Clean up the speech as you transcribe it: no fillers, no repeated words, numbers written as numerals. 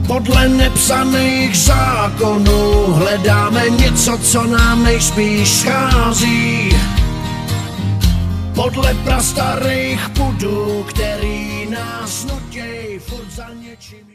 Podle nepsaných zákonů hledáme něco, co nám nejspíš schází. Podle prastarých pudů, který nás nutěj furt za něčím.